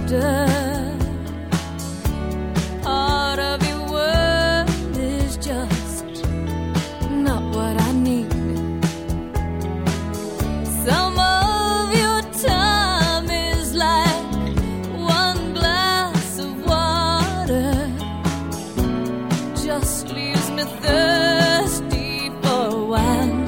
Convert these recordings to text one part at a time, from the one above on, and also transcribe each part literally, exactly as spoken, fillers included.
laughter. Part of your world is just not what I need. Some of your time is like one glass of water, just leaves me thirsty for a while.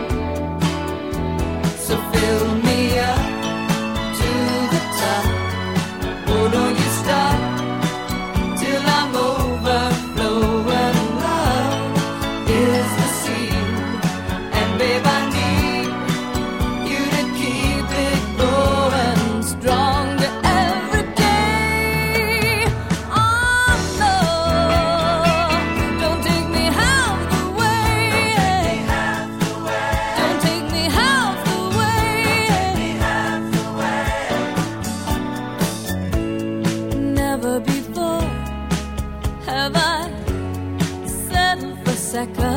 So fill me up to the top. Oh, don't you stop till I'm overflowing. Love is the seed, and babe, I need you to keep it going stronger every day. Oh no, don't take me half the way. Don't take me half the way. Never before have I settled for second